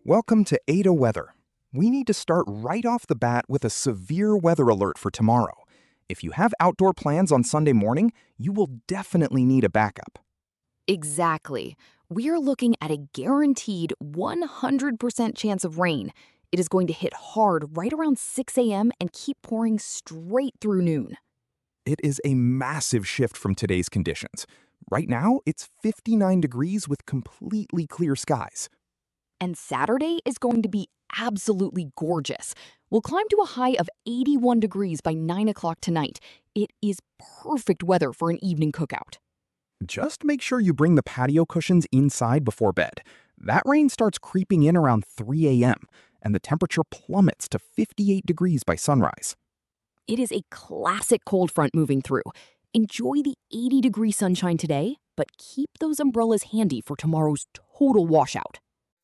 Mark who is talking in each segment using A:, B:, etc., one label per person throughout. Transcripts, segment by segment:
A: Welcome to Ada Weather. We need to start right off the bat with a severe weather alert for tomorrow. If you have outdoor plans on Sunday morning, you will definitely need a backup.
B: Exactly. We're looking at a guaranteed 100% chance of rain. It is going to hit hard right around 6 a.m. and keep pouring straight through noon.
A: It is a massive shift from today's conditions. Right now, it's 59 degrees with completely clear skies.
B: And Saturday is going to be absolutely gorgeous. We'll climb to a high of 81 degrees by 9 o'clock tonight. It is perfect weather for an evening cookout.
A: Just make sure you bring the patio cushions inside before bed. That rain starts creeping in around 3 a.m., and the temperature plummets to 58 degrees by sunrise.
B: It is a classic cold front moving through. Enjoy the 80-degree sunshine today, but keep those umbrellas handy for tomorrow's total washout.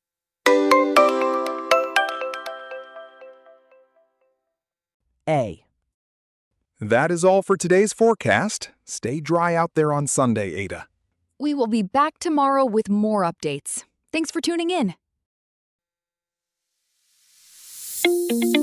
C: A.
A: That is all for today's forecast. Stay dry out there on Sunday, Ada.
B: We will be back tomorrow with more updates. Thanks for tuning in.